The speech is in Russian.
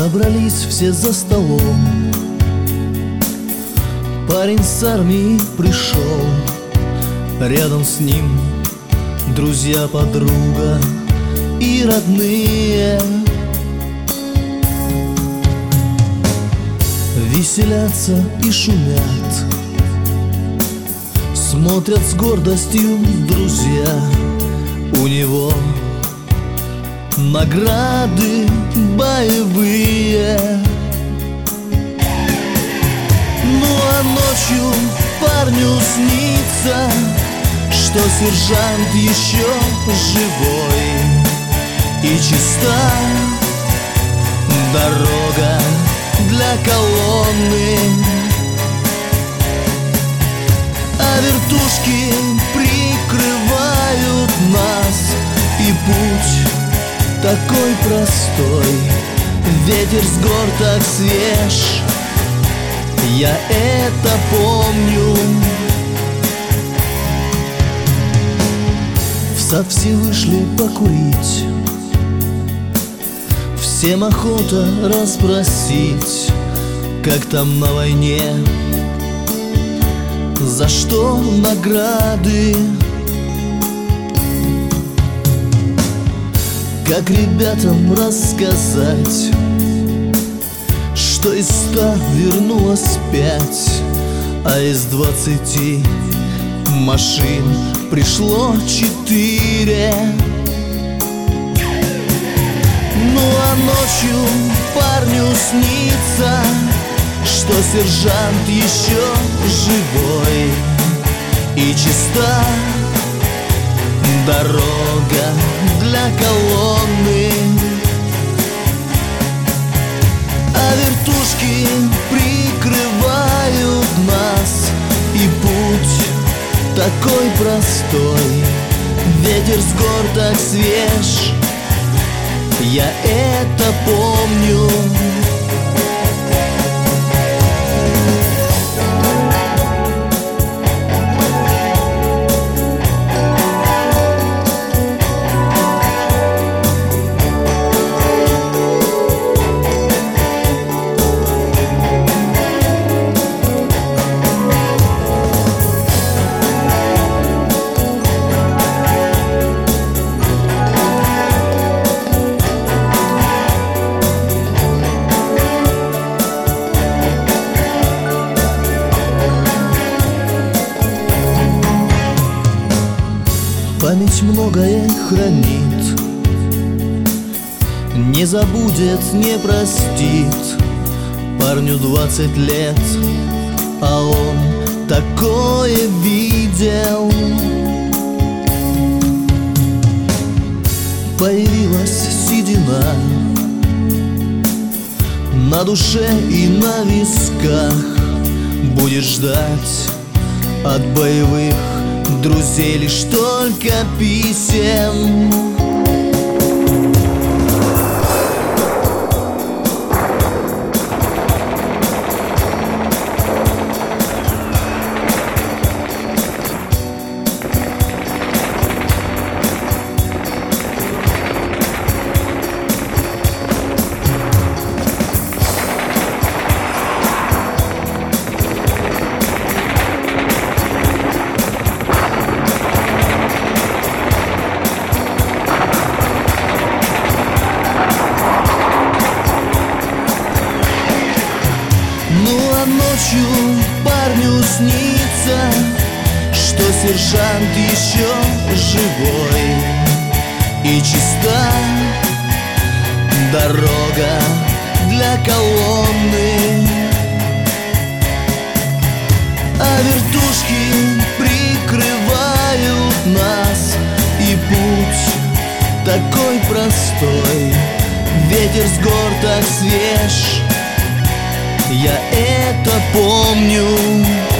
Собрались все за столом. Парень с армии пришел, рядом с ним друзья, подруга и родные. Веселятся и шумят, смотрят с гордостью друзья. У него награды боевые. Ну а ночью парню снится, что сержант еще живой, и чиста дорога для колонны, а вертушки прикрывают нас, и путь такой простой. Ветер с гор так свеж, я это помню. В сад все вышли покурить, всем охота расспросить, как там на войне, за что награды, как ребятам рассказать, что из 100 вернулось 5, а из 20 машин пришло 4. Ну а ночью парню снится, что сержант еще живой, и чиста дорога для колонны, а вертушки прикрывают нас, и путь такой простой. Ветер с гор так свеж, я это помню. Память многое хранит, не забудет, не простит. Парню 20 лет, а он такое видел. Появилась седина на душе и на висках. Будешь ждать от боевых друзей лишь только писем. Ночью парню снится, что сержант еще живой, и чиста дорога для колонны, а вертушки прикрывают нас, и путь такой простой. Ветер с гор так свеж, я это помню.